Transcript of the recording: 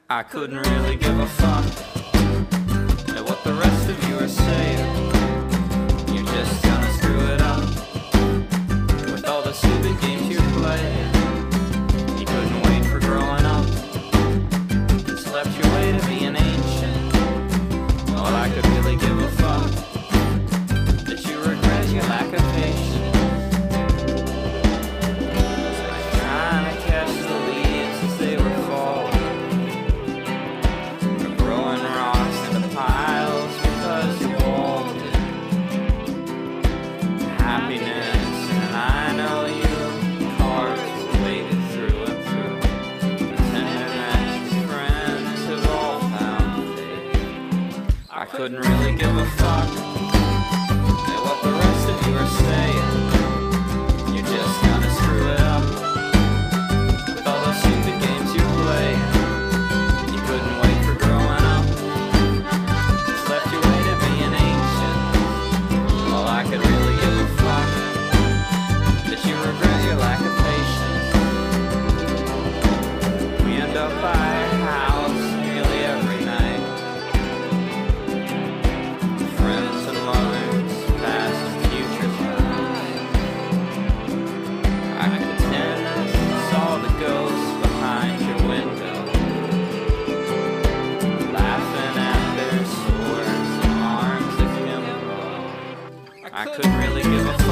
I couldn't really give a fuck at what the rest of you are saying. You're just gonna screw it up with all the stupid games you're playing. You couldn't wait for growing up, slept your way to being ancient. Well, I could really give a fuck that you regret your lack of patience. Trying to catch the leaves as they were falling, or growing rocks into piles because you walled it. Happiness, and I know you cards were waded through and through. The tenderness friends have all found faith. I couldn't really give a fuck at what the rest of you are saying. You're just gonna screw it up with all those stupid games you play. You couldn't wait for growing up, slept your way to being ancient. Well, I could really give a fuck that you regret your lack of patience. We end up by our house nearly every night. Friends and lovers, past and future friends. I pretend I saw the ghosts behind your window, laughing at their swords and arms akimbo. I couldn't really give a